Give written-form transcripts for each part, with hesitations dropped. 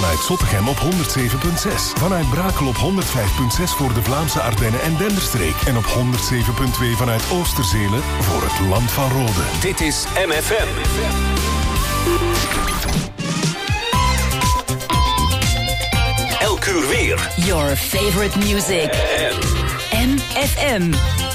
vanuit Zottegem op 107.6. Vanuit Brakel op 105.6 voor de Vlaamse Ardennen en Denderstreek. En op 107.2 vanuit Oosterzelen voor het Land van Rode. Dit is MFM. Elk uur weer. Your favorite music. MFM.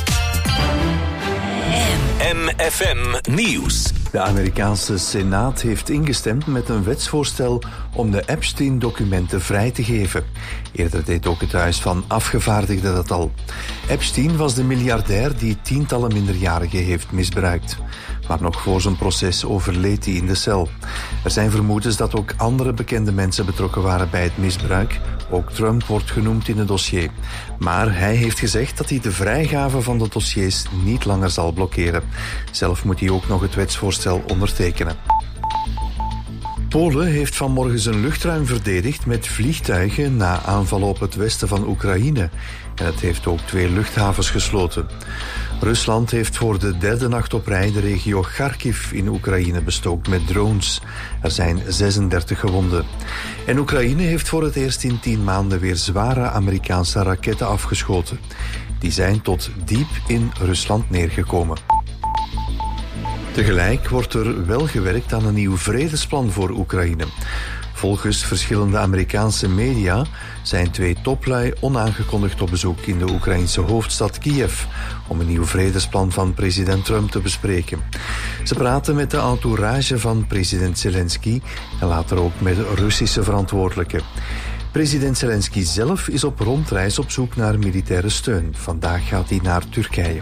MFM Nieuws. De Amerikaanse Senaat heeft ingestemd met een wetsvoorstel om de Epstein-documenten vrij te geven. Eerder deed ook het Huis van Afgevaardigden dat al. Epstein was de miljardair die tientallen minderjarigen heeft misbruikt. Maar nog voor zijn proces overleed hij in de cel. Er zijn vermoedens dat ook andere bekende mensen betrokken waren bij het misbruik. Ook Trump wordt genoemd in het dossier. Maar hij heeft gezegd dat hij de vrijgave van de dossiers niet langer zal blokkeren. Zelf moet hij ook nog het wetsvoorstel ondertekenen. Polen heeft vanmorgen zijn luchtruim verdedigd met vliegtuigen na aanvallen op het westen van Oekraïne. En het heeft ook 2 luchthavens gesloten. Rusland heeft voor de 3e nacht op rij de regio Kharkiv in Oekraïne bestookt met drones. Er zijn 36 gewonden. En Oekraïne heeft voor het eerst in 10 maanden weer zware Amerikaanse raketten afgeschoten. Die zijn tot diep in Rusland neergekomen. Tegelijk wordt er wel gewerkt aan een nieuw vredesplan voor Oekraïne. Volgens verschillende Amerikaanse media zijn 2 toplui onaangekondigd op bezoek in de Oekraïnse hoofdstad Kiev om een nieuw vredesplan van president Trump te bespreken. Ze praten met de entourage van president Zelensky en later ook met Russische verantwoordelijken. President Zelensky zelf is op rondreis op zoek naar militaire steun. Vandaag gaat hij naar Turkije.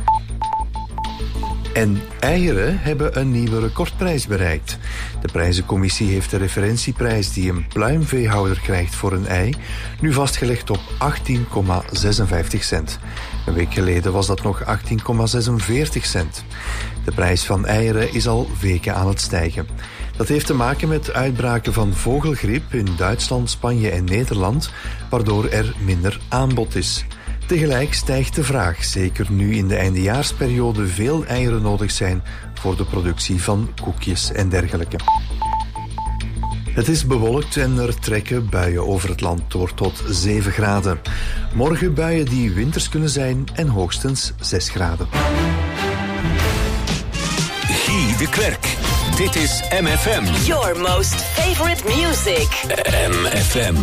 En eieren hebben een nieuwe recordprijs bereikt. De prijzencommissie heeft de referentieprijs die een pluimveehouder krijgt voor een ei nu vastgelegd op 18,56 cent. Een week geleden was dat nog 18,46 cent. De prijs van eieren is al weken aan het stijgen. Dat heeft te maken met uitbraken van vogelgriep in Duitsland, Spanje en Nederland, waardoor er minder aanbod is. Tegelijk stijgt de vraag, zeker nu in de eindejaarsperiode veel eieren nodig zijn voor de productie van koekjes en dergelijke. Het is bewolkt en er trekken buien over het land. Het wordt tot 7 graden. Morgen buien die winters kunnen zijn en hoogstens 6 graden. Guy de Klerk. Dit is MFM. Your most favorite music. MFM.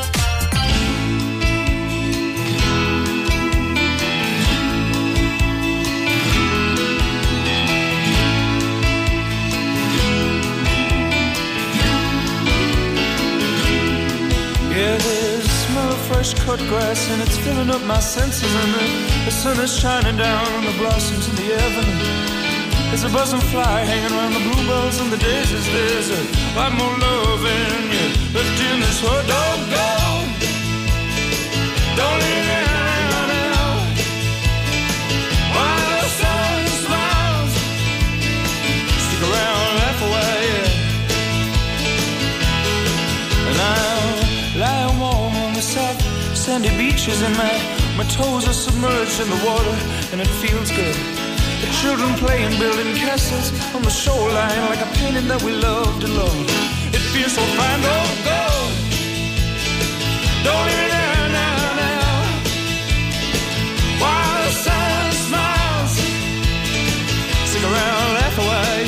Yeah, there's a smell of fresh cut grass and it's filling up my senses, and the sun is shining down on the blossoms in the avenue. There's a buzzing fly hanging around the bluebells and the daisies. There's a lot more love in you left in this world. Don't go, don't leave me now. While the sun smiles, stick around, laugh away, and I'll lie warm on the soft sandy beaches, and my toes are submerged in the water, and it feels good. The children playing, building castles on the shoreline, like a painting that we loved alone. It feels so fine. Don't go, don't leave me there now. While the sun smiles, stick around, laugh away.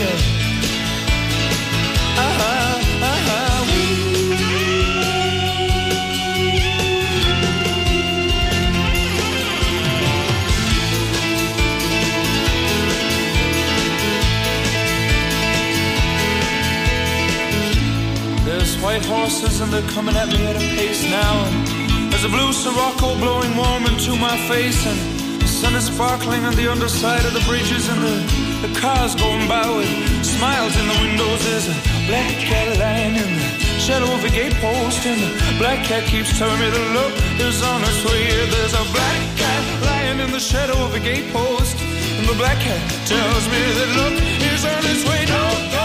White horses and they're coming at me at a pace now, and there's a blue Sirocco blowing warm into my face, and the sun is sparkling on the underside of the bridges, and the cars going by with smiles in the windows. There's a black cat lying in the shadow of a gate post, and the black cat keeps telling me the look is on its way. There's a black cat lying in the shadow of a gate post, and the black cat tells me that look is on its way. Don't go,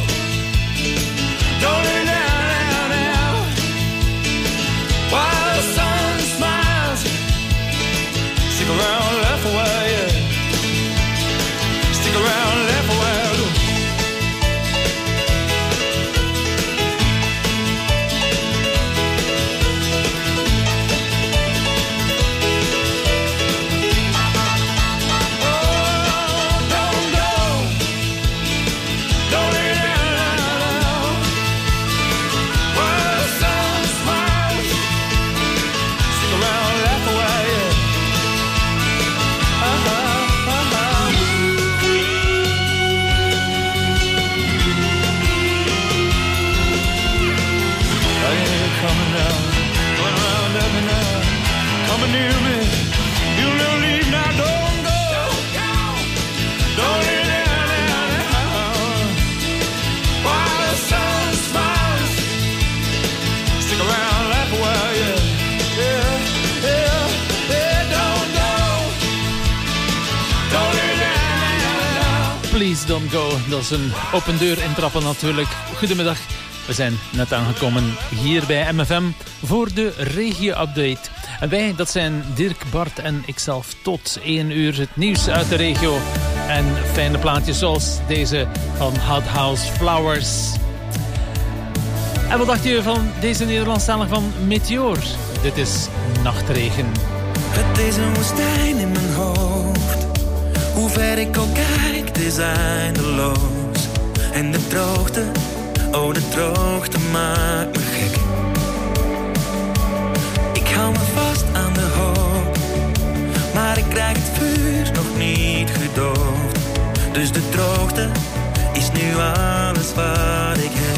don't let it down. While the sun smiles, stick around, laugh away. Stick around, laugh away. Please Don't Go. Dat is een open deur intrappen natuurlijk. Goedemiddag, we zijn net aangekomen hier bij MFM voor de regio-update. En wij, dat zijn Dirk, Bart en ikzelf. Tot 1 uur het nieuws uit de regio. En fijne plaatjes zoals deze van Hot House Flowers. En wat dacht je van deze Nederlandstalig van Meteor? Dit is Nachtregen. Het is een woestijn in mijn hoofd. Hoe ver ik ook kijk, het is eindeloos. En de droogte, oh de droogte maakt me gek. Ik hou me vast aan de hoop, maar ik krijg het vuur nog niet gedoofd. Dus de droogte is nu alles wat ik heb.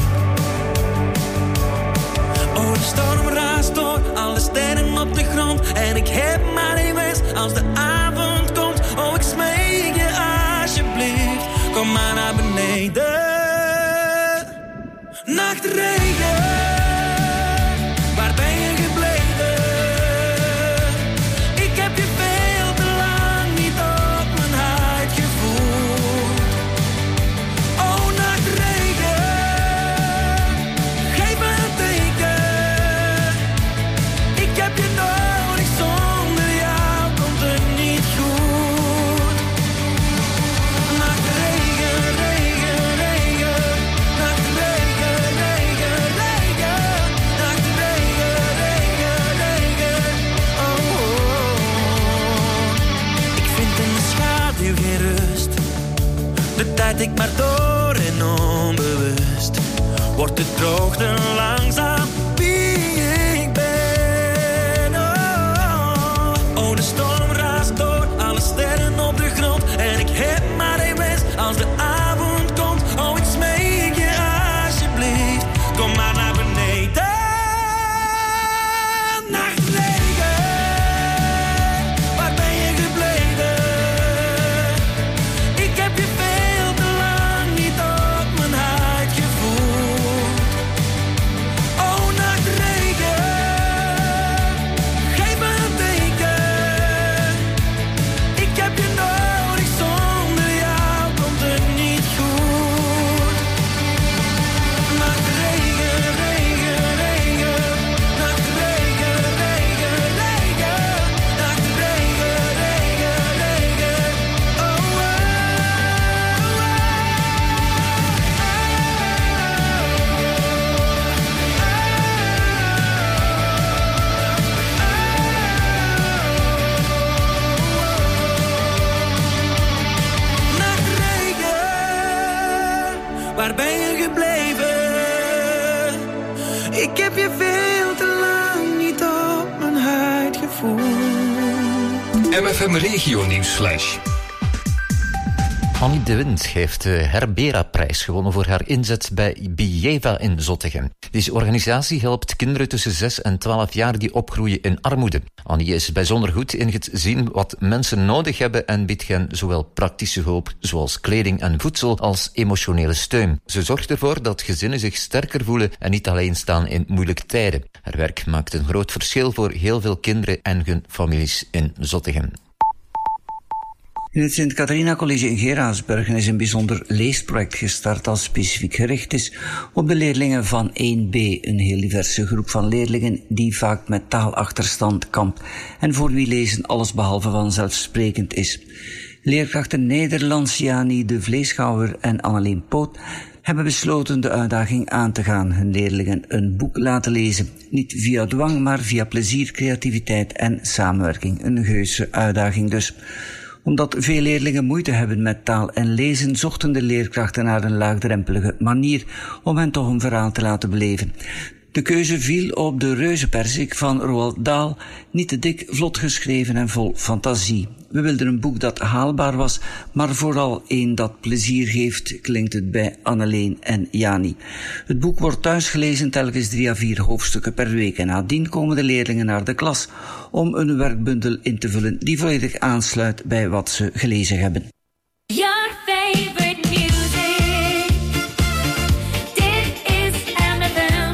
Oh, de storm raast door, alle sterren op de grond. En ik heb maar één wens als de avond komt. Oh, ik smeek je alsjeblieft, kom maar naar beneden. Nachtregen, waar ben je gebleven? Ik heb je veel te lang niet op mijn huid gevoeld. Oh, nachtregen, geef me een teken. Ik heb je nodig, zonder jou komt het niet goed. Nachtregen, regen, regen. Nachtregen, regen, regen. Nachtregen, regen, regen. Oh, oh, oh. Ik vind in de schaduw geen rust. De tijd ik maar door en onbewust wordt de droogte langzaam wie ik ben. Oh, oh, de storm raast door, alle sterren op de grond. En ik heb maar één wens als de avond komt. Oh, ik smeek je alsjeblieft, kom maar naar beneden. Nachtregen, waar ben je gebleven? Ik heb je veel te lang niet op mijn huid gevoeld. Oh, nachtregen, geef me een teken. Ik heb je nodig, zonder jou komt het niet goed. Nachtregen, regen, regen. Nachtregen, regen, regen. Nachtregen, regen, regen. Oh, oh, oh. Nachtregen, waar ben je gebleven? Ik heb je veel te lang niet op mijn huid gevoeld. MFM Regio Nieuwsflash. Annie de Wind heeft de Herbera-prijs gewonnen voor haar inzet bij Bieva in Zottegem. Deze organisatie helpt kinderen tussen 6 en 12 jaar die opgroeien in armoede. Annie is bijzonder goed in het zien wat mensen nodig hebben en biedt hen zowel praktische hulp zoals kleding en voedsel als emotionele steun. Ze zorgt ervoor dat gezinnen zich sterker voelen en niet alleen staan in moeilijke tijden. Haar werk maakt een groot verschil voor heel veel kinderen en hun families in Zottegem. In het Sint-Catharina College in Geraardsbergen is een bijzonder leesproject gestart dat specifiek gericht is op de leerlingen van 1B, een heel diverse groep van leerlingen die vaak met taalachterstand kampt en voor wie lezen allesbehalve vanzelfsprekend is. Leerkrachten Nederlands Jani de Vleeschouwer en Anneleen Poot hebben besloten de uitdaging aan te gaan, hun leerlingen een boek laten lezen. Niet via dwang, maar via plezier, creativiteit en samenwerking. Een heuse uitdaging dus. Omdat veel leerlingen moeite hebben met taal en lezen, zochten de leerkrachten naar een laagdrempelige manier om hen toch een verhaal te laten beleven. De keuze viel op de Reuzenperzik van Roald Dahl, niet te dik, vlot geschreven en vol fantasie. We wilden een boek dat haalbaar was, maar vooral een dat plezier geeft, klinkt het bij Anneleen en Jani. Het boek wordt thuis gelezen telkens 3 à 4 hoofdstukken per week en nadien komen de leerlingen naar de klas om een werkbundel in te vullen die volledig aansluit bij wat ze gelezen hebben. Your favorite music. Dit is MFM.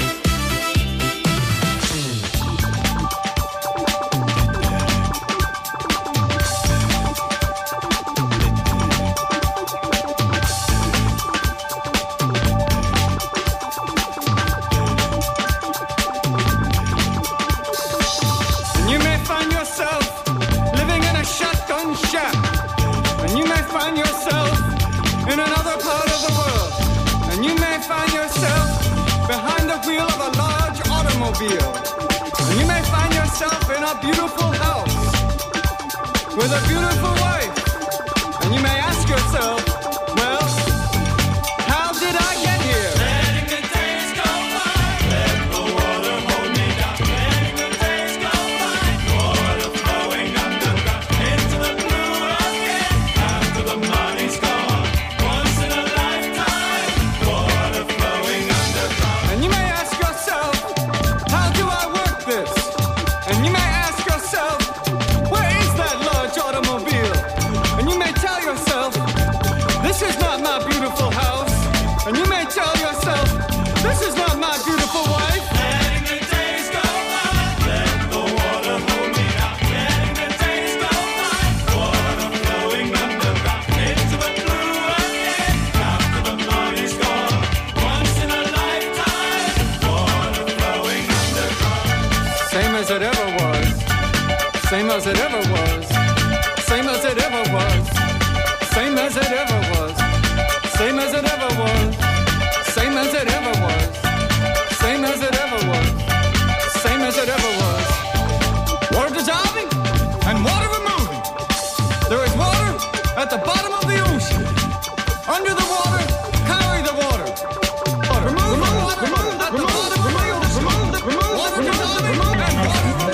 automobile. And you may find yourself in a beautiful house with a beautiful wife. And you may ask yourself, well, how did I get here? Letting the days go by, let the water hold me down. Letting the days go by, water flowing underground into the blue again. After the money's gone, once in a lifetime, water flowing underground. And you may ask yourself, how do I work this? And you may ask yourself, where is that large automobile? And you may tell yourself, this is not my beautiful house. And you may tell yourself, this is not my beautiful wife. Letting the days go by, let the water hold me down. Letting the days go by, water flowing underground into the blue again. After the money's gone, once in a lifetime, water flowing underground. Same as it ever was. Same as it ever was. Same as it ever was. Same as it ever was. Same as it ever was. Same as it ever was. Same as it ever was. Same as it ever was. Water dissolving and water removing. There is water at the bottom of the ocean. Under the water, carry the water. Remove the water at the bottom of the ocean. Water dissolving and water removing.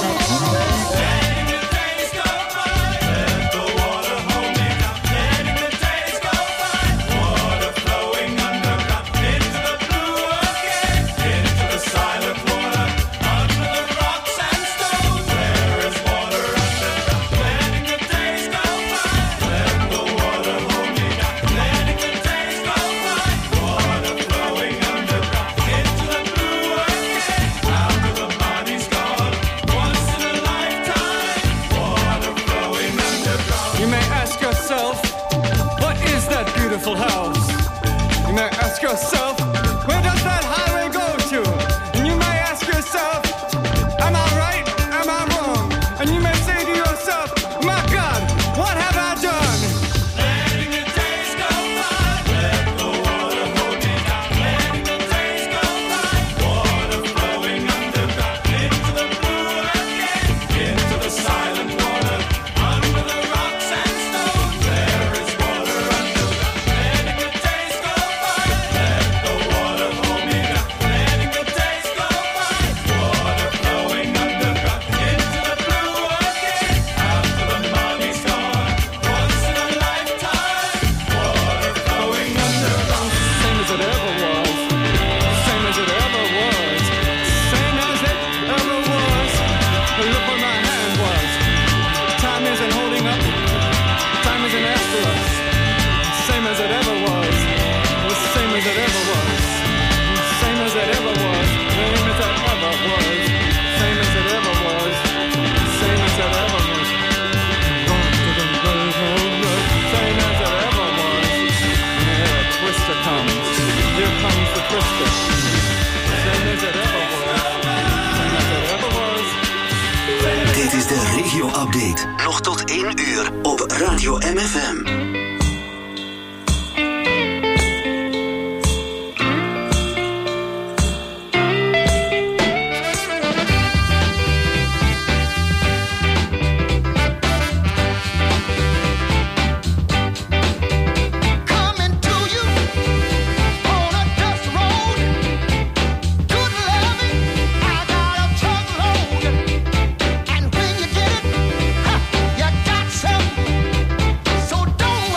Letting the days go by, let the water hold me down. Letting the days go by, water flowing underground into the blue again, into the silent water, under the rocks and stones. There is water underground. Letting the days go by, let the water hold me down. Letting the days go by, water flowing underground into the blue again, after the body's gone, once in a lifetime, water flowing underground. You may ask yourself, what is that beautiful house? You may ask yourself, where does that highway go to? And you may ask yourself, am I right? Am I wrong? And you may say to yourself, my God, what have I done? Letting the days go by, let the water hold me down. Letting the days go by, water flowing underground into the blue again, into the silent water, under the rocks and stones. There is water underground. Letting the days go by, let the water hold me down. Letting the days go by, water flowing underground into the blue again, after the money's gone, once in a lifetime, water flowing underground. Same as it ever was. Same as it ever was. Same as it ever was. The look on my hand was. Time isn't holding up. Time isn't after us. Same as it ever was. The same as it ever was. Same as it ever was. Same as it ever was. Same as it ever was. Same as it ever was. Same as it ever was. And here a twister comes. Here comes the twister. Same as it ever was. Same as it ever was. Dit is de regio-update. Nog tot 1 uur op Radio MFM. Coming to you on a dust road. Good loving, I got a truckload. And when you get it, you got something. So don't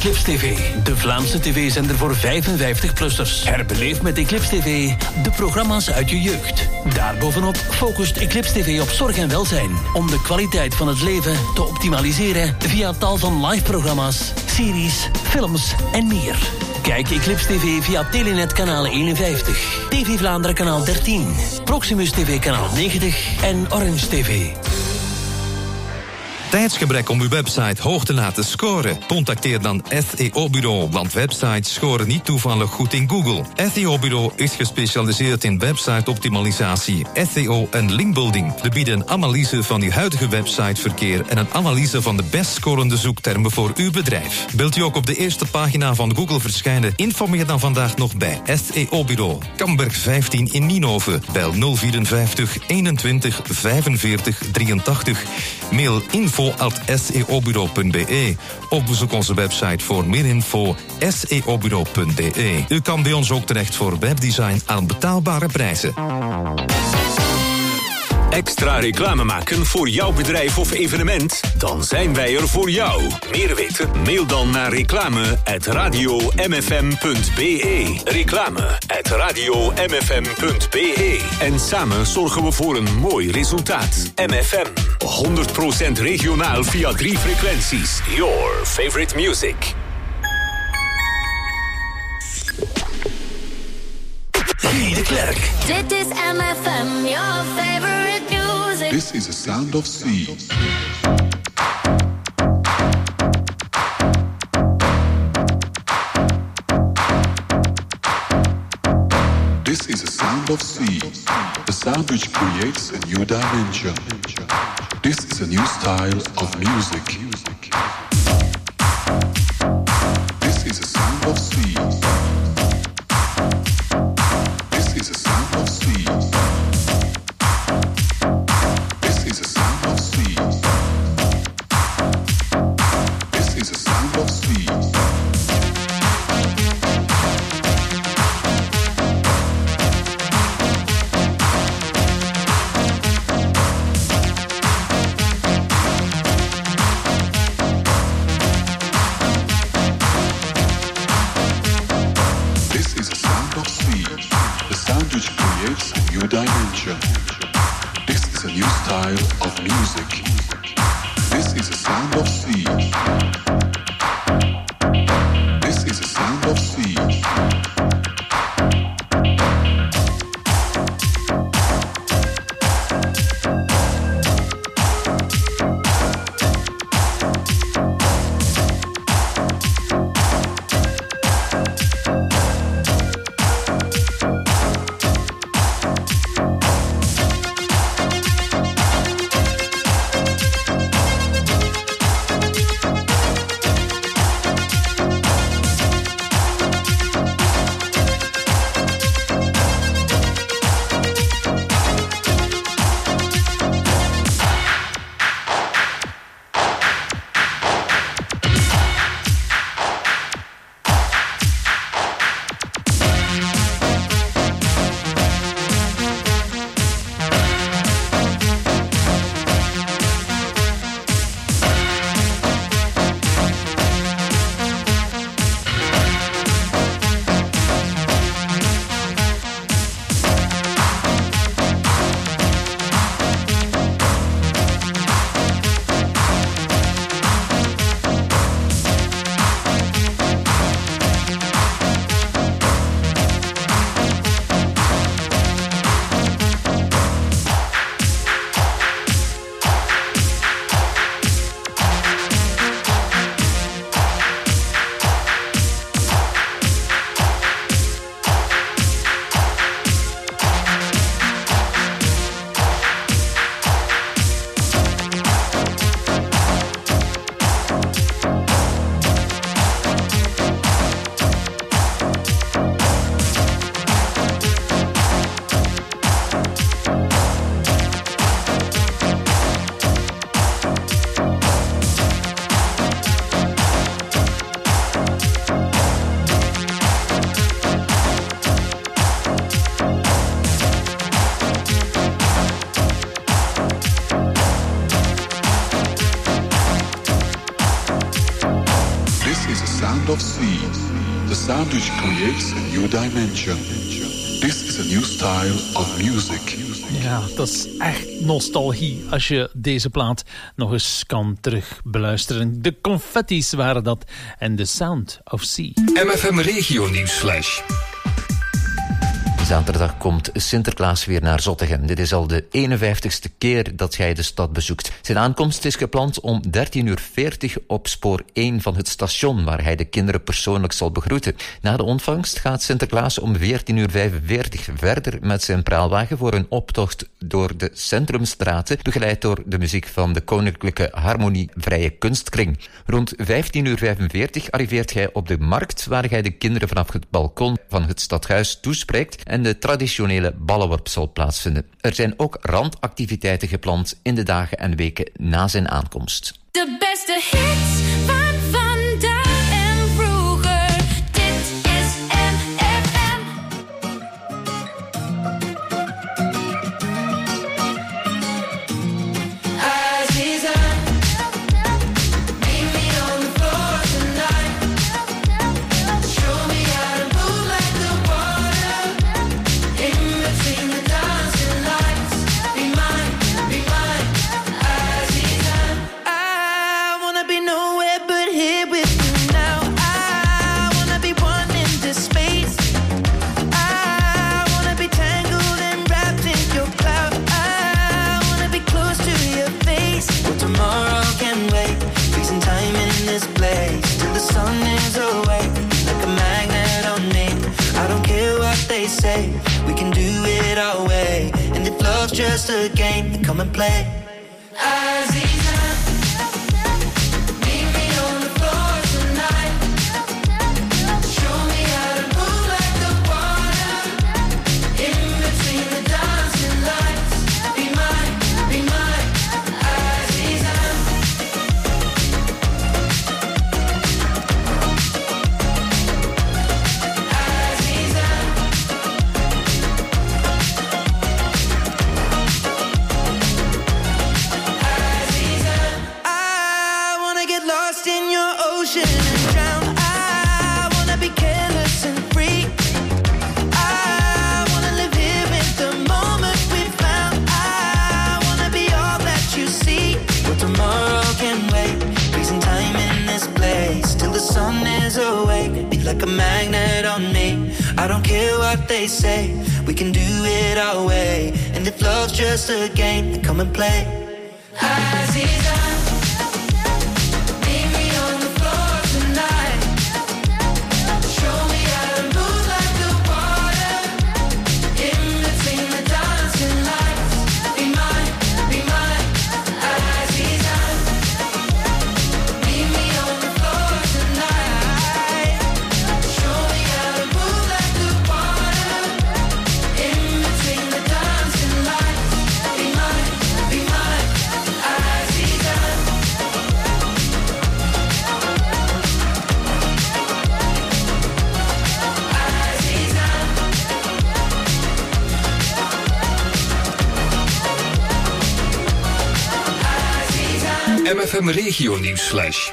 Eclipse TV, de Vlaamse tv-zender voor 55-plussers. Herbeleef met Eclipse TV de programma's uit je jeugd. Daarbovenop focust Eclipse TV op zorg en welzijn, om de kwaliteit van het leven te optimaliseren via tal van live-programma's, series, films en meer. Kijk Eclipse TV via Telenet kanaal 51, TV Vlaanderen kanaal 13, Proximus TV kanaal 90 en Orange TV. Tijdsgebrek om uw website hoog te laten scoren? Contacteer dan SEO-bureau, want websites scoren niet toevallig goed in Google. SEO-bureau is gespecialiseerd in website-optimalisatie, SEO en linkbuilding. We bieden een analyse van uw huidige websiteverkeer en een analyse van de best scorende zoektermen voor uw bedrijf. Wilt u ook op de eerste pagina van Google verschijnen? Informeer dan vandaag nog bij SEO-bureau. Kamberg 15 in Nienhoven. Bel 054 21 45 83. Mail info@seobureau.be of bezoek onze website voor meer info seobureau.be. U kan bij ons ook terecht voor webdesign aan betaalbare prijzen. Extra reclame maken voor jouw bedrijf of evenement? Dan zijn wij er voor jou. Meer weten? Mail dan naar reclame@radiomfm.be. Reclame@radiomfm.be. En samen zorgen we voor een mooi resultaat. MFM. 100% regionaal via 3 frequenties. Your favorite music. Guy de Klerk. Dit is MFM, your favorite music. This is the sound of sea. This is the sound of sea, the sound which creates a new dimension. This is a new style of music. This is the sound of sea. This is the sound of sea. This is the sound of sea. This is the sound of sea. Dimension. This is a new style of music. This is the sound of sea. This is the sound of sea. The sound which creates a new dimension. This is a new style of music. Ja, dat is echt nostalgie als je deze plaat nog eens kan terug beluisteren. De Confetti's waren dat en The Sound of Sea. MFM Regio Nieuwsflash. Zaterdag komt Sinterklaas weer naar Zottegem. Dit is al de 51ste keer dat hij de stad bezoekt. Zijn aankomst is gepland om 13:40 op spoor 1 van het station, waar hij de kinderen persoonlijk zal begroeten. Na de ontvangst gaat Sinterklaas om 14:45 verder met zijn praalwagen voor een optocht door de centrumstraten, begeleid door de muziek van de Koninklijke Harmonie Vrije Kunstkring. Rond 15:45 arriveert hij op de markt, waar hij de kinderen vanaf het balkon van het stadhuis toespreekt en de traditionele ballenworp zal plaatsvinden. Er zijn ook randactiviteiten gepland in de dagen en weken na zijn aankomst. De beste hits van vandaag en vroeger. Dit is MFM. Aziza, meet me on the floor tonight. Show me how to move like the water. In between the dancing lights. Be mine, Aziza. I wanna be nowhere but here with you now. I wanna be one in this space. I wanna be tangled and wrapped in your cloud. I wanna be close to your face. Well, tomorrow can wait. Freezing time in this place till the sun is awake. Like a magnet on me. I don't care what they say. We can do it our way. And if love's just a game, then come and play. Aziza, meet me on the floor tonight. Show me how to move like the water. In between the dancing lights. Be mine, Aziza. I wanna get lost in your ocean and drown. I wanna be careless and free. I wanna live here in the moment we found. I wanna be all that you see. But tomorrow can wait. Freezing time in this place till the sun is awake. Be like a magnet on me. I don't care what they say. We can do it our way. And if love's just a game, then come and play. Aziza, meet me on the floor tonight. Show me how to move like the water. In between the dancing lights. Be mine, Aziza. Meet me on the floor tonight. Show me how to move like the water. In between the dancing lights. Be mine, Aziza. MFM Regio Nieuwsflash.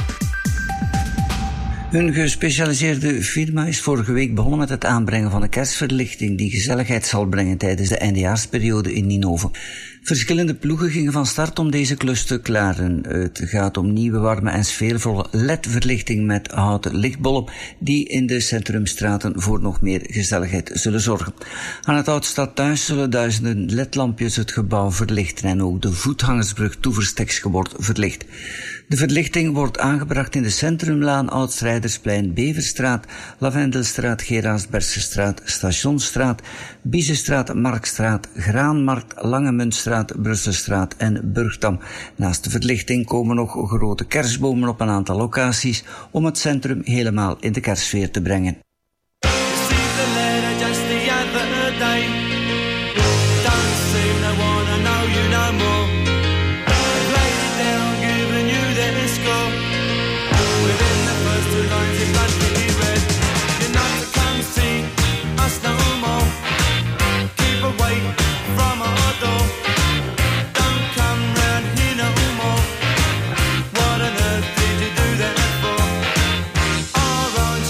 Een gespecialiseerde firma is vorige week begonnen met het aanbrengen van een kerstverlichting die gezelligheid zal brengen tijdens de eindejaarsperiode in Ninove. Verschillende ploegen gingen van start om deze klus te klaren. Het gaat om nieuwe, warme en sfeervolle LED-verlichting met houten lichtbollen die in de centrumstraten voor nog meer gezelligheid zullen zorgen. Aan het Oudstadhuis zullen duizenden LED-lampjes het gebouw verlichten en ook de voetgangersbrug Toeversteksche wordt verlicht. De verlichting wordt aangebracht in de Centrumlaan, Oudstrijdersplein, Beverstraat, Lavendelstraat, Geraarsbergsestraat, Stationsstraat, Biezenstraat, Markstraat, Graanmarkt, Langemuntstraat, Brusselstraat en Burgdam. Naast de verlichting komen nog grote kerstbomen op een aantal locaties om het centrum helemaal in de kerstsfeer te brengen. What on earth did you do that for? Our own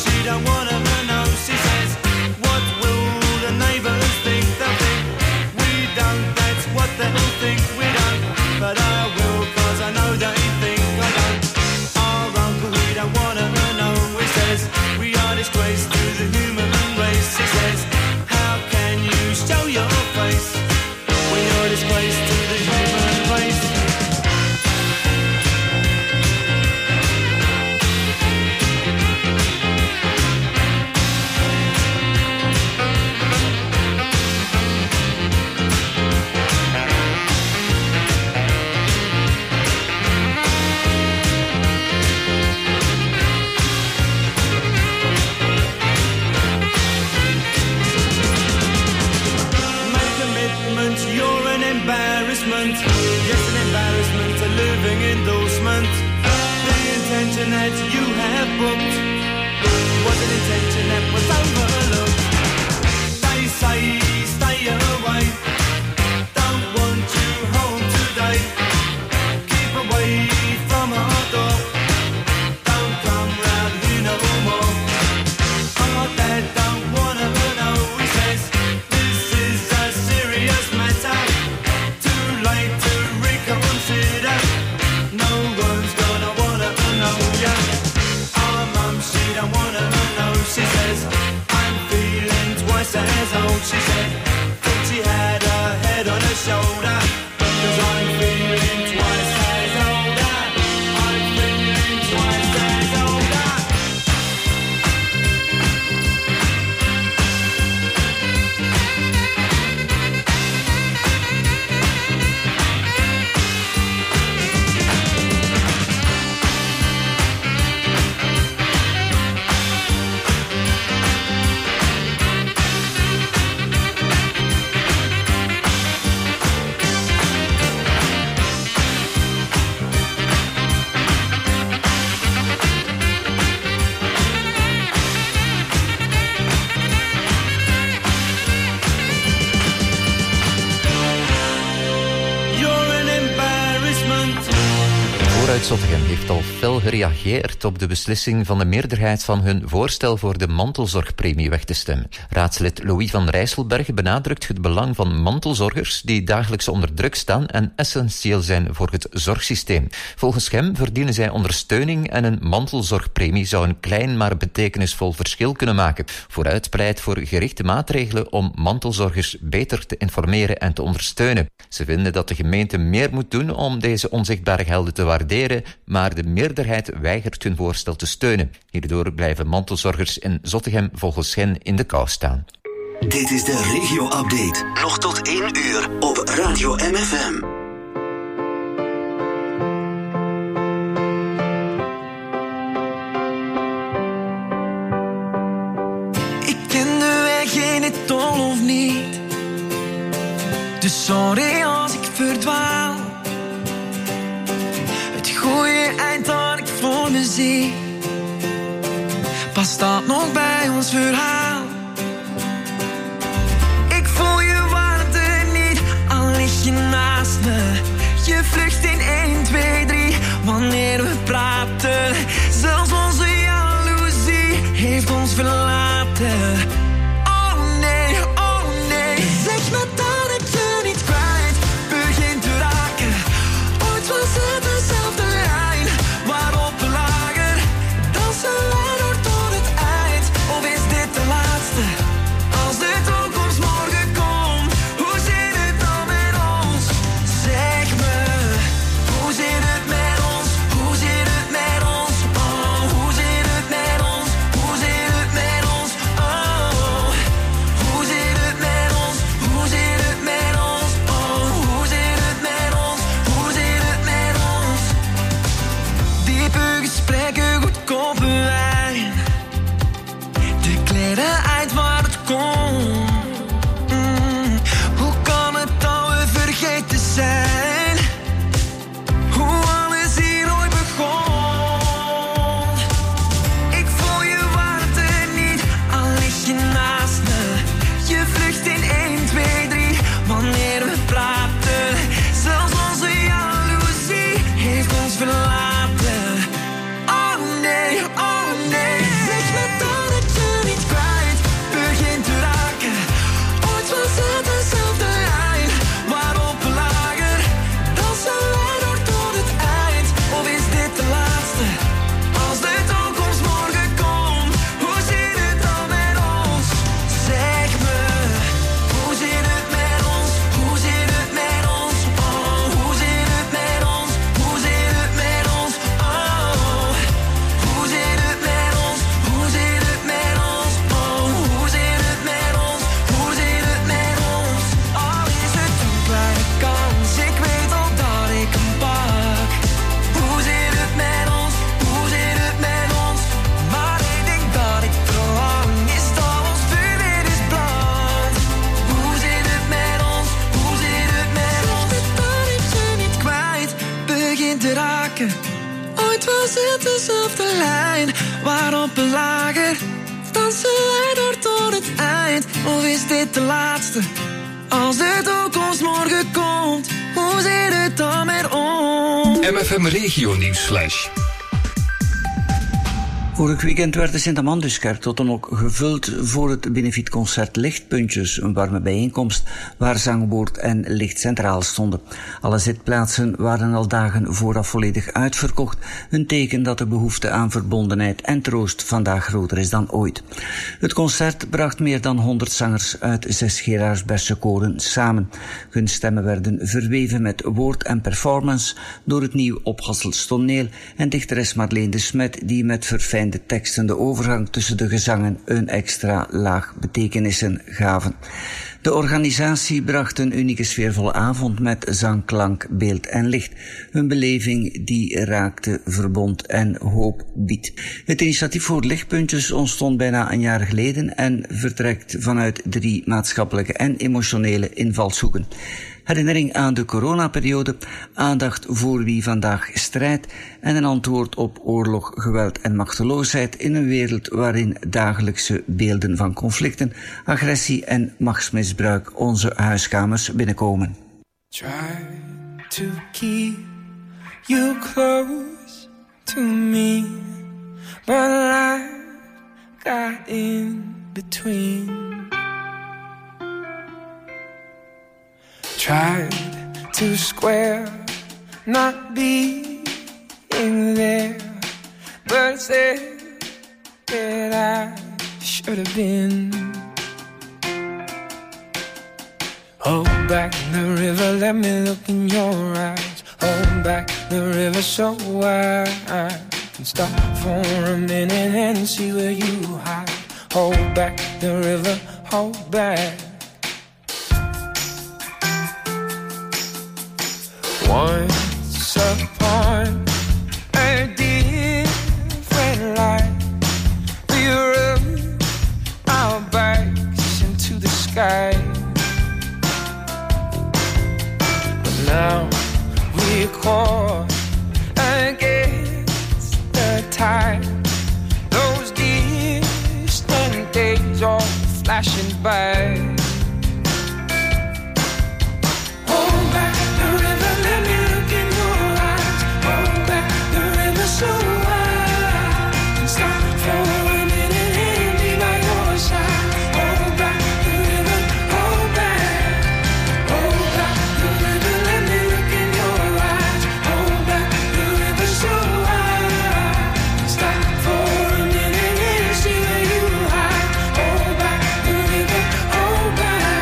coat, she said. Thought she had her head on her shoulder. 'Cause I'm feeling twice as older. I'm feeling twice as older. Zottegem heeft al fel gereageerd op de beslissing van de meerderheid van hun voorstel voor de mantelzorgpremie weg te stemmen. Raadslid Louis van Rijsselberghe benadrukt het belang van mantelzorgers die dagelijks onder druk staan en essentieel zijn voor het zorgsysteem. Volgens hem verdienen zij ondersteuning en een mantelzorgpremie zou een klein maar betekenisvol verschil kunnen maken. Vooruit pleit voor gerichte maatregelen om mantelzorgers beter te informeren en te ondersteunen. Ze vinden dat de gemeente meer moet doen om deze onzichtbare helden te waarderen, maar de meerderheid weigert hun voorstel te steunen. Hierdoor blijven mantelzorgers in Zottegem volgens hen in de kou staan. Dit is de regio-update. Nog tot 1 uur op Radio MFM. Ik ken de weg in het tol of niet. Dus sorry als ik verdwaal. Het goede eind dat ik voor me zie, past dat nog bij ons verhaal? Ik voel je warmte niet, al lig je naast me. Je vlucht in 1, 2, 3, wanneer we praten. Zelfs onze jaloezie heeft ons verlaten. Oh nee, zeg me dat ik je niet kwijt begint te raken. Ooit was het dezelfde lijn waarop we lagen. Dansen wij door tot het eind, of is dit de laatste? Als de toekomst morgen komt, hoe zit het dan met ons? Zeg me, hoe zit het met ons? Hoe zit het met ons? Oh, hoe zit het met ons? Hoe zit het met ons? Oh, hoe zit het met ons? Hoe zit het met ons? Oh, hoe zit het met ons? Hoe zit het met ons? Diepe gesprekken, goedkope wijn. De kleren uit waar het komt. Hoe kan het dat we vergeten zijn? Hoe alles hier ooit begon. Ik voel je warmte niet, al lig je naast me. Je vlucht in 1, 2, 3, wanneer we praten. Zelfs onze jaloezie heeft ons verlaten. Oh nee, zeg me dat ik je niet kwijt begint te raken. Ooit was het dezelfde lijn waarop we lagen. Dansen wij door tot het eind, of is dit de laatste? Als de toekomst morgen komt, hoe zit het dan met ons? Zeg me, hoe zit het met ons? Hoe zit het met ons? Oh, hoe zit het met ons? Hoe zit het met ons? Oh, hoe zit het met ons? Hoe zit het met ons? Oh, hoe zit het met ons? Hoe zit het met ons? Al is het een kleine kans, ik weet al dat ik hem pak. Hoe zit het met ons? Hoe zit het met ons? Maar ik denk dat ik verlang is dat ons vuur weer is brand. Hoe zit het met ons? Hoe zit het met ons? Dat ik je niet kwijt begint te raken. Ooit was het dezelfde lijn waarop we lagen. Dansen wij door tot het eind, of is dit de laatste? Als de toekomst morgen komt, hoe zit het dan met ons? MFM Regio Nieuwsflash. Vorig weekend werd de Sint-Amanduskerk tot dan ook gevuld voor het benefietconcert Lichtpuntjes, een warme bijeenkomst waar zangwoord en licht centraal stonden. Alle zitplaatsen waren al dagen vooraf volledig uitverkocht, een teken dat de behoefte aan verbondenheid en troost vandaag groter is dan ooit. Het concert bracht meer dan 100 zangers uit 6 Gerardsbergse koren samen. Hun stemmen werden verweven met woord en performance door het nieuw Ophassels toneel en dichteres Marleen de Smet die met verfijnde teksten de overgang tussen de gezangen een extra laag betekenissen gaven. De organisatie bracht een unieke sfeervolle avond met zang, klank, beeld en licht. Een beleving die raakte, verbond en hoop biedt. Het initiatief voor Lichtpuntjes ontstond bijna een jaar geleden en vertrekt vanuit 3 maatschappelijke en emotionele invalshoeken. Herinnering aan de coronaperiode, aandacht voor wie vandaag strijdt en een antwoord op oorlog, geweld en machteloosheid in een wereld waarin dagelijkse beelden van conflicten, agressie en machtsmisbruik onze huiskamers binnenkomen. Try to keep you close to me, but life got in between. Tried to square not being there, but said that I should have been. Hold back the river, let me look in your eyes. Hold back the river so I can stop for a minute and see where you hide. Hold back the river, hold back. Once upon a different life, we rode our bikes into the sky. But now we're caught against the tide. Those distant days all flashing by. Hold back the river, let me look in your eyes. Hold back the river so I can stop for a minute and be by your side. Hold back the river, hold back. Hold back the river, let me look in your eyes. Hold back the river so I can stop for a minute and see where you hide. Hold back the river, hold back.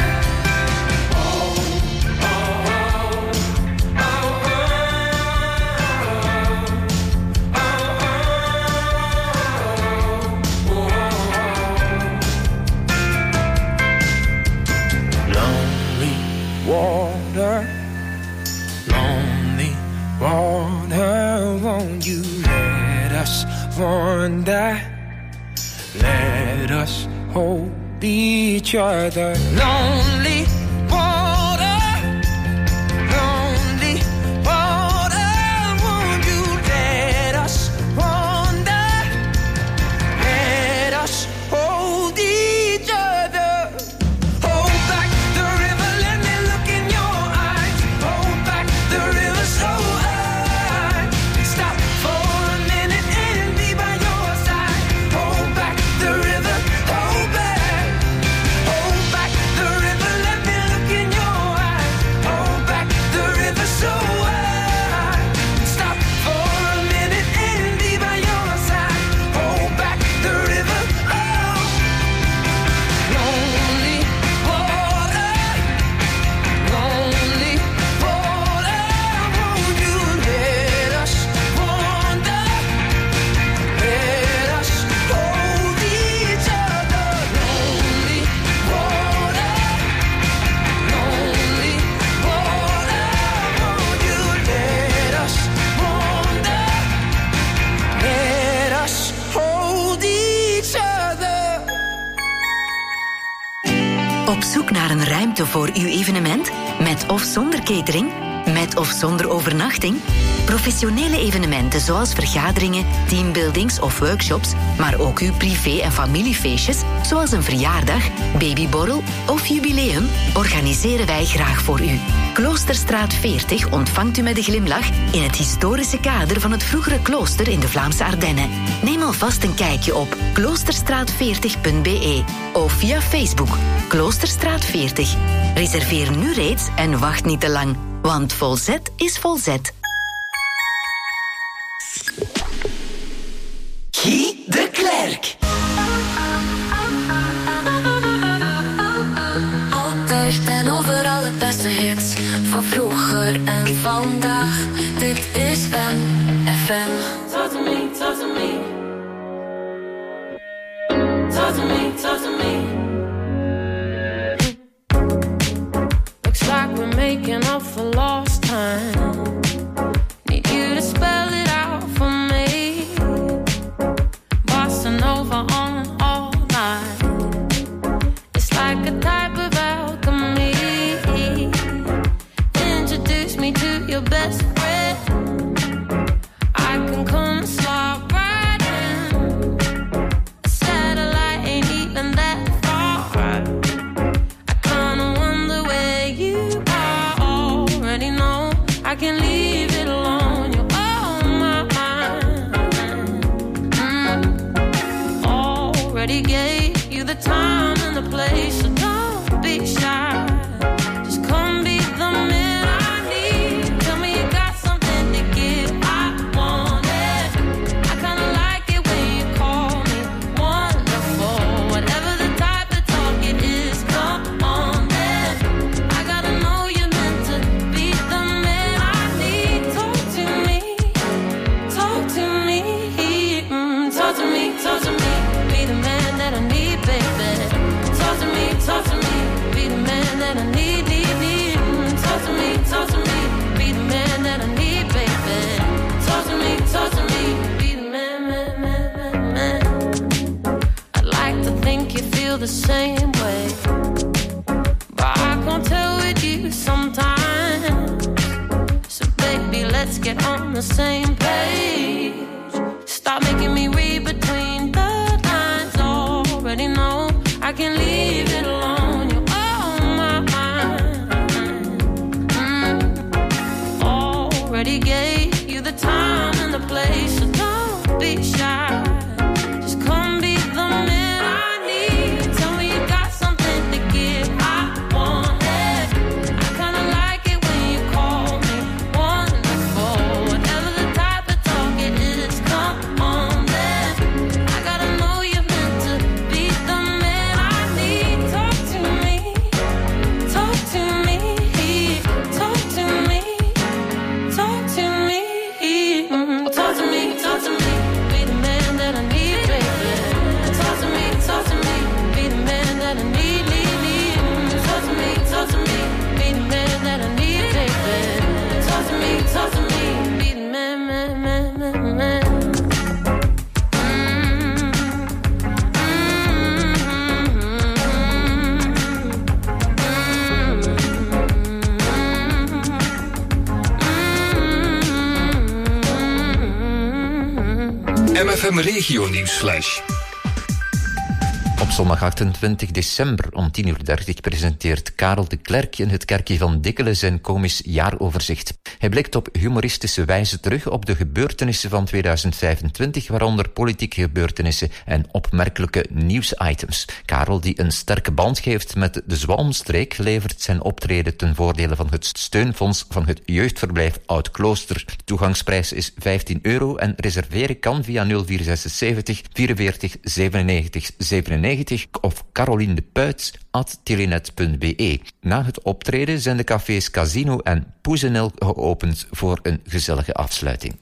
Lonely water, won't you let us wander? Let us hold each other. Lonely water, won't you let us wander? Let us hold each other. Hold back the river, let me look in your eyes. Hold back the river so I can stop for a minute and be by your side. Hold back the river, hold back. Hold back the river, let me look in your eyes. Hold back the river so I can stop for a minute and be by your side. Hold back the river, oh. Lonely water, won't you let us wander? Let us hold each other. Lonely water, won't you let us wander? Let us hold each other. Op zoek naar een ruimte voor uw evenement? Met of zonder catering? Met Met of zonder overnachting? Professionele evenementen zoals vergaderingen, teambuildings of workshops, maar ook uw privé- en familiefeestjes, zoals een verjaardag, babyborrel of jubileum, organiseren wij graag voor u. Kloosterstraat 40 ontvangt u met een glimlach in het historische kader van het vroegere klooster in de Vlaamse Ardennen. Neem alvast een kijkje op kloosterstraat40.be of via Facebook Kloosterstraat 40. Reserveer nu reeds en wacht niet te lang, want Volzet is Volzet. Guy de Klerk. Altijd en overal het beste hits van vroeger en vandaag. Dit is MFM. Talk to me, talk to me. Talk to me, talk to me. Looks like we're making up for lost time. Need you to spell it out for me. Bossa Nova on all night. It's like a type of alchemy. Introduce me to your best friend. I can come and slide right in. A satellite ain't even that far. I kinda wonder where you are. Already know I can leave it alone. You're on my mind. Already gave you the time and the place, so don't be shy. Just come be the man I need. Tell me you got something to give. I want it. I kinda like it when you call me wonderful. Whatever the type of talk it is, come on then. I gotta know you're meant to be the man I need. Talk to me, talk to me, talk to me, talk to me. Be the man that I need, baby. Talk to me, be the man that I need, need. Talk to me, be the man that I need, baby. Talk to me, be the man, man. I'd like to think you feel the same way, but I can't tell with you sometimes. So baby, let's get on the same page. Stop making me read between the lines. Already know I can leave it alone. You're on my mind. Already gave you the time and the place, so don't be shy. Just come be the man I need. Tell me you got something to give. I want it. I kinda like it when you call me wonderful. Whatever the type of talk it is, come on then. I gotta know you're meant to be the man I need. Talk to me, talk to me, talk to me, talk to me, talk to me, talk to me. Be the man that I need, baby. Talk to me, be the man that I need, need. Talk to me, be the man that I need, baby. Talk to me, be the man, man. MFM Regio Nieuwsflash. Op zondag 28 december om 10:30 presenteert Karel de Klerk in het kerkje van Dikkelen zijn komisch jaaroverzicht. Hij blikt op humoristische wijze terug op de gebeurtenissen van 2025, waaronder politieke gebeurtenissen en opmerkelijke nieuwsitems. Karel, die een sterke band geeft met de Zwalmstreek, levert zijn optreden ten voordele van het steunfonds van het jeugdverblijf Oud Klooster. De toegangsprijs is €15 en reserveren kan via 0476 44 97 97 of Caroline de Puits@telenet.be. Na het optreden zijn de cafés Casino en Poezenel geopend voor een gezellige afsluiting.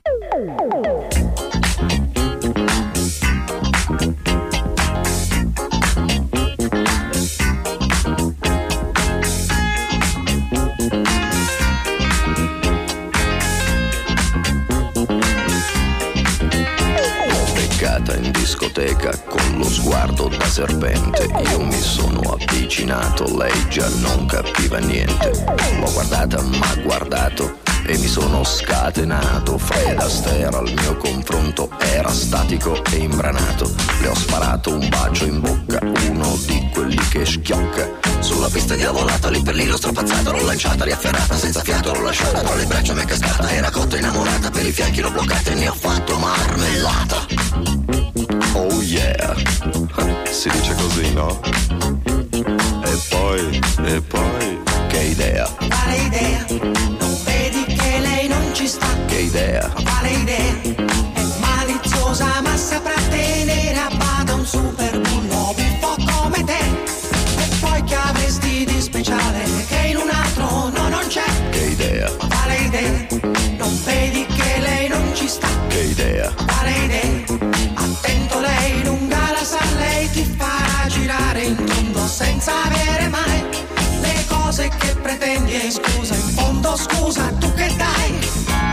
In discoteca con lo sguardo da serpente, io mi sono avvicinato, lei già non capiva niente. L'ho guardata, m'ha guardato e mi sono scatenato. Fred Astaire al mio confronto era statico e imbranato. Le ho sparato un bacio in bocca, uno di quelli che schiocca. Sulla pista diavolata, lì per lì l'ho strappazzata, l'ho lanciata, riafferrata, senza fiato l'ho lasciata, tra le braccia mi è cascata, era cotta innamorata, per i fianchi l'ho bloccata e ne ho fatto marmellata. Oh yeah, si dice così, no? E poi, che idea? Quale idea? Non vedi che lei non ci sta? Che idea? Quale idea? È maliziosa ma saprà tenere a bada un super bullo buffo come te. E poi che avresti di speciale che in un altro no, non c'è? Che idea? Quale idea? Non vedi che lei non ci sta? Che idea? Quale idea? Attento, lei lunga la sa, lei ti farà girare in tondo senza avere mai le cose che pretendi. E scusa, in fondo scusa, tu che dai?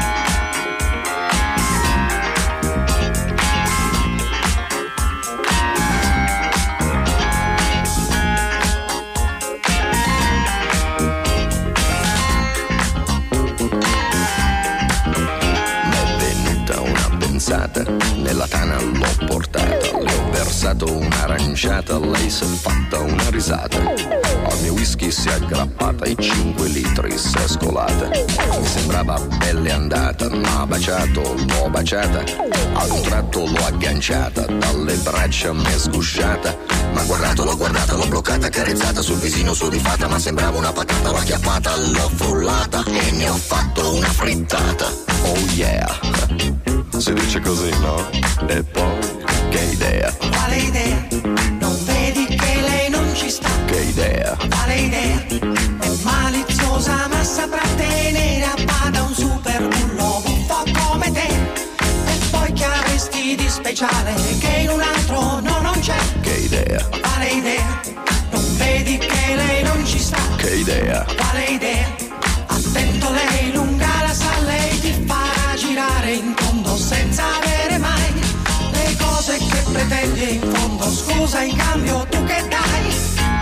Nella tana l'ho portata, le ho versato un'aranciata, lei si è fatta una risata. Al mio whisky si è aggrappata e 5 litri si è scolata. Mi sembrava belle andata, ma baciato, l'ho baciata. Ad un tratto l'ho agganciata, dalle braccia mi è sgusciata. Ma guardato, l'ho guardata, l'ho bloccata, carezzata sul visino sudifata. Ma sembrava una patata, l'ho acchiappata, l'ho frullata e ne ho fatto una frittata. Oh yeah, si dice così, no? E poi, che idea? Quale idea? Non vedi che lei non ci sta? Che idea? Quale idea? È maliziosa ma saprà tenere a bada un super bullo buffo come te. E poi che avresti di speciale che in un altro no, non c'è? Che idea? Quale idea? Non vedi che lei non ci sta? Che idea? Quale idea? Attento, lei lunga la sa, lei ti farà girare in tondo senza avere mai le cose che pretendi. In fondo scusa, in cambio tu che dai?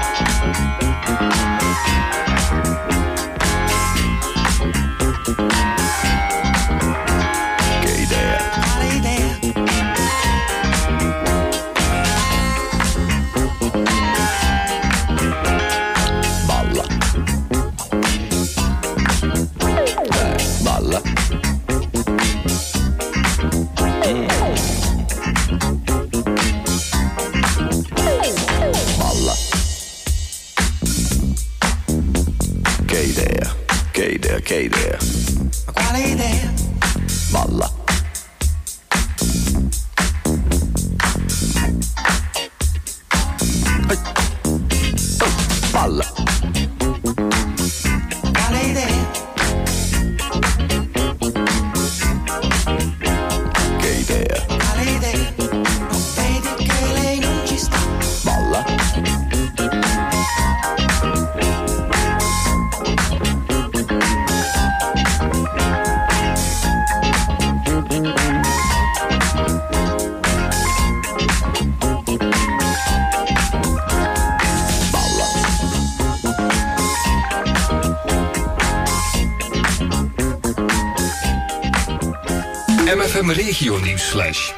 Che idea? Quale idea? Balla. Balla. Balla. Che idea? Che idea? Che idea? Quale idea? Balla. Balla. Quale idea? Che idea? Quale idea? Non vedi che lei non ci sta? Balla. MFM Regio Nieuwsflash.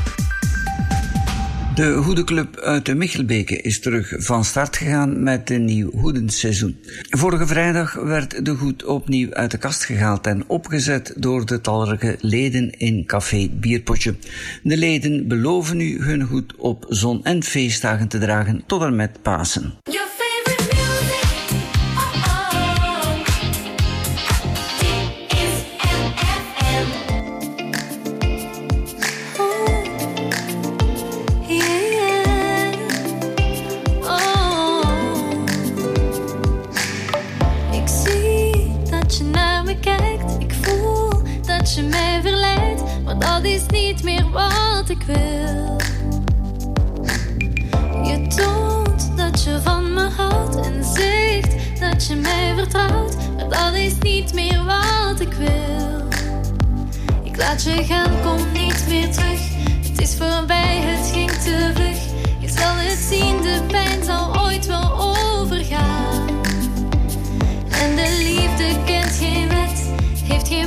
De Hoedenclub uit de Michelbeke is terug van start gegaan met een nieuw hoedenseizoen. Vorige vrijdag werd de hoed opnieuw uit de kast gehaald en opgezet door de talrijke leden in Café Bierpotje. De leden beloven nu hun hoed op zon- en feestdagen te dragen tot en met Pasen. Je mij verleidt, maar dat is niet meer wat ik wil. Je toont dat je van me houdt en zegt dat je mij vertrouwt, maar dat is niet meer wat ik wil. Ik laat je gaan, kom niet meer terug. Het is voorbij, het ging te vlug. Je zal het zien, de pijn zal ooit wel overgaan. En de liefde kent geen wet, heeft geen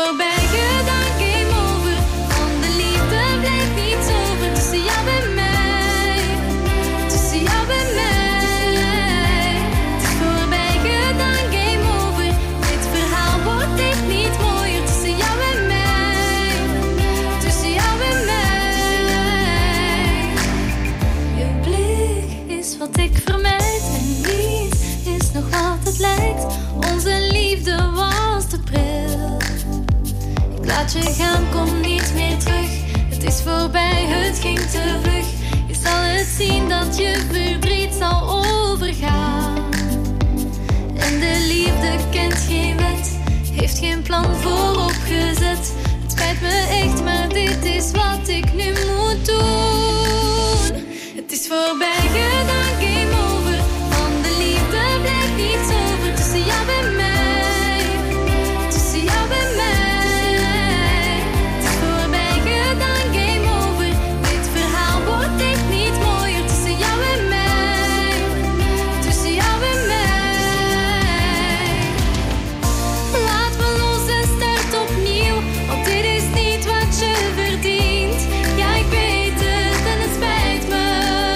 voorbij gedaan, game over. Van de liefde blijft niets over. Tussen jou en mij, tussen jou en mij. Het is voorbij gedaan, game over. Dit verhaal wordt echt niet mooier. Tussen jou en mij, tussen jou en mij. Je blik is wat ik vermijd en niets is nog wat het lijkt. Onze liefde was te pril. Ik laat je gaan, kom niet meer terug. Het is voorbij, het ging te vlug. Je zal het zien dat je verdriet zal overgaan. En de liefde kent geen wet, heeft geen plan vooropgezet. Het spijt me echt, maar dit is wat ik nu moet doen. Het is voorbij gedaan, game over. Van de liefde blijft niets over. Tussen jou en mij, tussen jou en mij. Het is voorbij gedaan, game over. Dit verhaal wordt echt niet mooier. Tussen jou en mij, tussen jou en mij. Laat me los en start opnieuw, want dit is niet wat je verdient. Ja, ik weet het en het spijt me.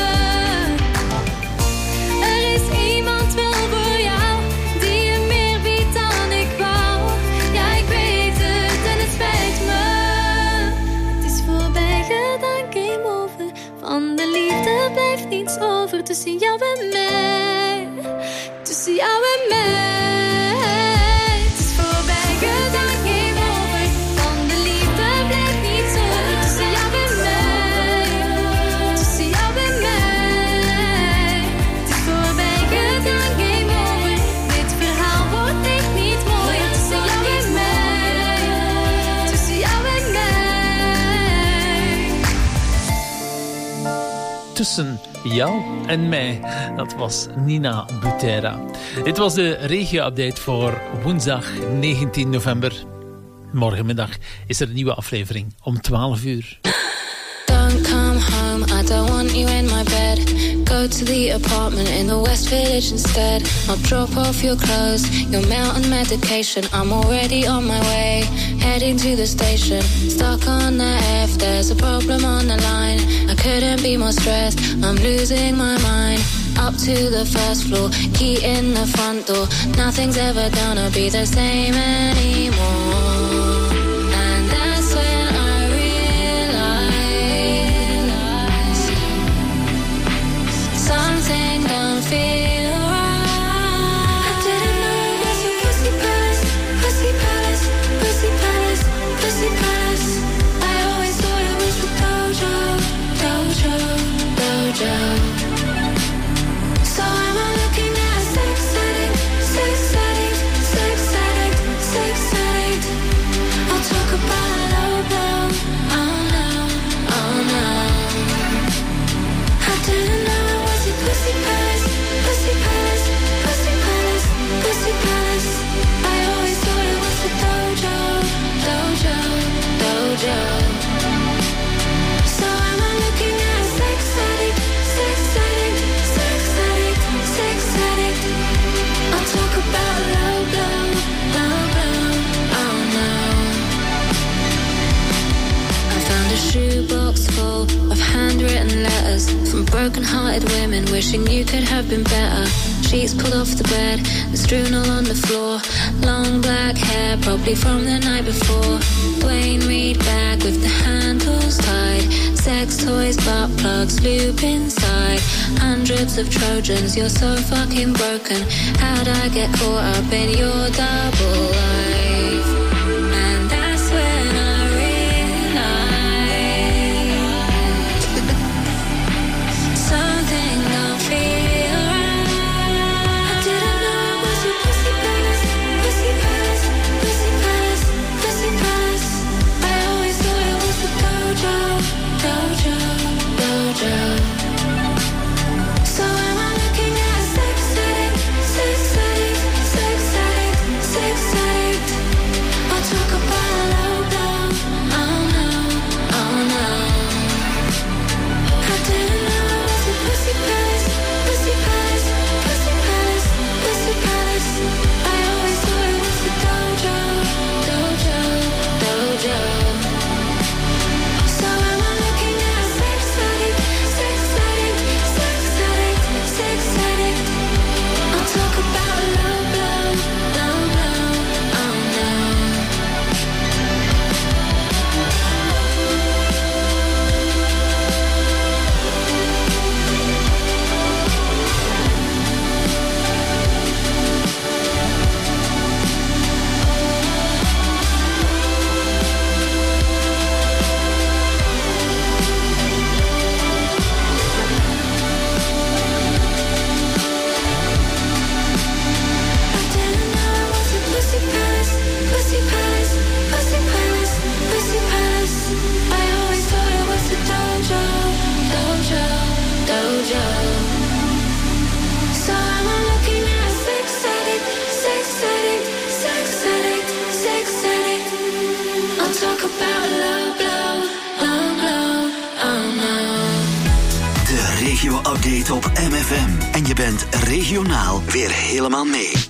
Er is iemand wel voor jou, die je meer biedt dan ik wou. Ja, ik weet het en het spijt me. Het is voorbij gedaan, game over. Van de liefde blijft niets over. Tussen jou en mij, tussen jou en mij. Het is voorbij gedaan, game over. Van de liefde blijft niets over. Tussen jou en mij, tussen jou en mij. Het is voorbij gedaan, game over. Dit verhaal wordt echt niet mooier. Tussen jou en mij, tussen jou en mij. Tussen jou en mij. Dat was Nina Butera. Dit was de regio-update voor woensdag 19 november. Morgenmiddag is er een nieuwe aflevering om 12 uur. Don't come home, I don't want you in my bed. Go to the apartment in the West Village instead. I'll drop off your clothes, your mountain medication. I'm already on my way, heading to the station. Stuck on the F, there's a problem on the line. I couldn't be more stressed, I'm losing my mind. Up to the first floor, key in the front door. Nothing's ever gonna be the same anymore. And that's when I realize something don't feel right. I didn't know it was a pussy palace, pussy palace, pussy palace, pussy palace. I always thought it was the dojo, dojo, dojo. So am I looking at a sex addict, sex addict, sex addict, sex addict. I'll talk about a low blow, oh no, oh no. I didn't know it was a pussy palace, pussy palace, pussy palace, pussy palace. I always thought it was the dojo, dojo, dojo. So am I looking at a sex addict, sex addict, sex addict, sex addict. I'll talk about low blow, oh no. I found a shoebox full of handwritten letters from broken-hearted women wishing you could have been better. Sheets pulled off the bed and strewn all on the floor. Long black hair, probably from the night before. Dwayne Reed bag with the handles tied. Sex toys, butt plugs, lube inside. Hundreds of Trojans, you're so fucking broken. How'd I get caught up in your double life? And that's when I realized something don't feel right. I didn't know it was a pussy palace, pussy palace, pussy palace, pussy palace. I always thought it was the dojo, dojo, dojo. So am I looking at a sex addict, sex addict, sex addict, sex addict. talk about low blow, low blow, oh no. De regio-update op MFM. En je bent regionaal weer helemaal mee.